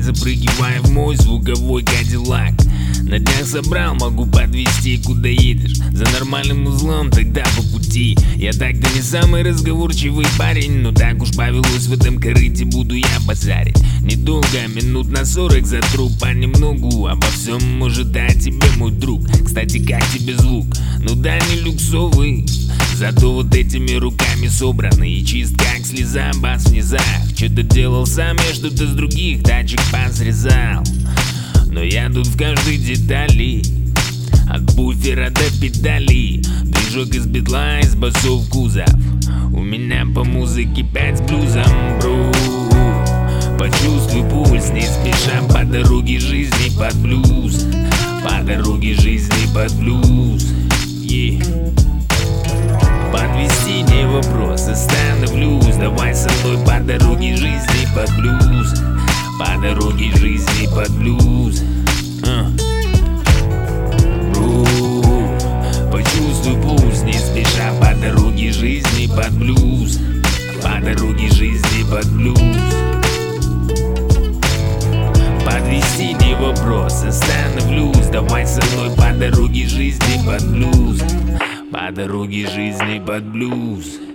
запрыгивай в мой звуковой кадиллак. На днях собрал, могу подвезти, куда едешь. За нормальным узлом, тогда по пути. Я так-то не самый разговорчивый парень, но так уж повелось в этом корыте, буду я базарить. Недолго, минут на 40 затру понемногу. Обо всем может о тебе, мой друг. Кстати, как тебе звук? Ну да, не люксовый, зато вот этими руками собраны. И чист как слеза, бас в низах. Что-то делал сам, я что-то с других тачек посрезал. Но я тут в каждой детали, от буфера до педали. Движок из битла, из басов кузов. У меня по музыке 5 с блюзом, бро. Почувствуй пульс, не спеша, по дороге жизни под блюз. По дороге жизни под блюз, Подвести не вопрос, остановлюсь. Давай со мной по дороге жизни под блюз. По дороге жизни под блюз. Почувствуй пульс, не спеша, по дороге жизни под блюз. По дороге жизни под блюз. Подвести не вопрос, остановлюсь. Давай со мной по дороге жизни под блюз. По дороге жизни под блюз.